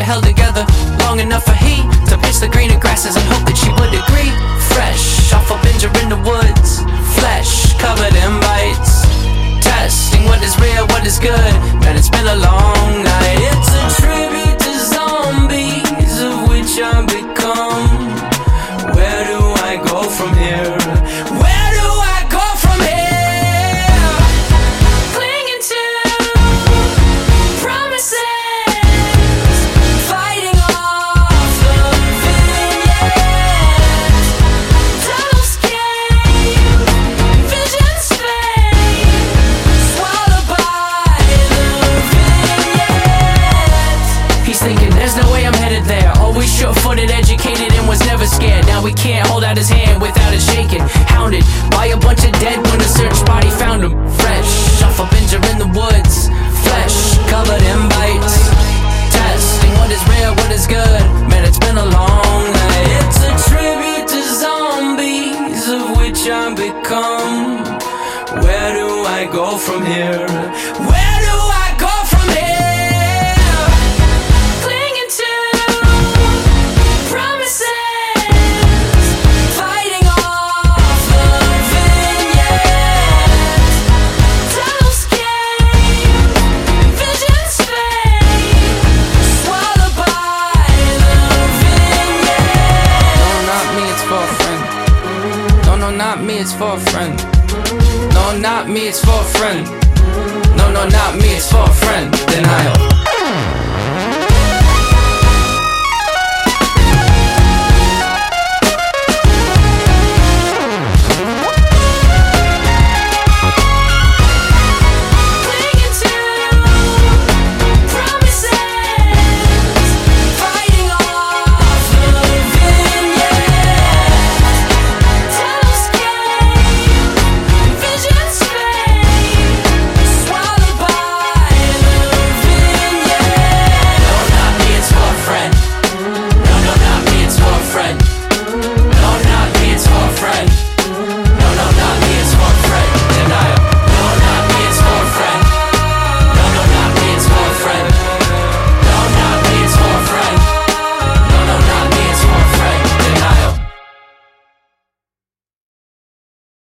held together long enough for heat to pitch the greener grasses and hope that she would agree. Fresh off a binger in the woods, flesh covered in bites, testing what is real, what is good. Man, it's been a long night. It's a tribute to zombies, of which I've become. Where do I go from here? Where do I go from here? Clinging to promises, fighting off the vineyards, tunnelscape, visions fade, swallowed by the vineyards. He's thinking, there's no way I'm headed there. Always sure-footed, educated, and was never scared. Now he can't hold out his hand without it shaking. Hounded by a bunch of dead when a search body found him. Fresh off a binger in the woods, flesh covered in bites, testing what is real, what is good. Man, it's been a long night. It's a tribute to zombies, of which I've become. Where do I go from here? Where do I go from here? Clinging to promises, fighting off the vineyards, tunnelscape, visions fade, swallowed by the vineyards. No, not me, it's for a friend. No, no, not me, it's for a friend. No, not me, it's for a friend. No, no, not me, it's for a friend. Denial.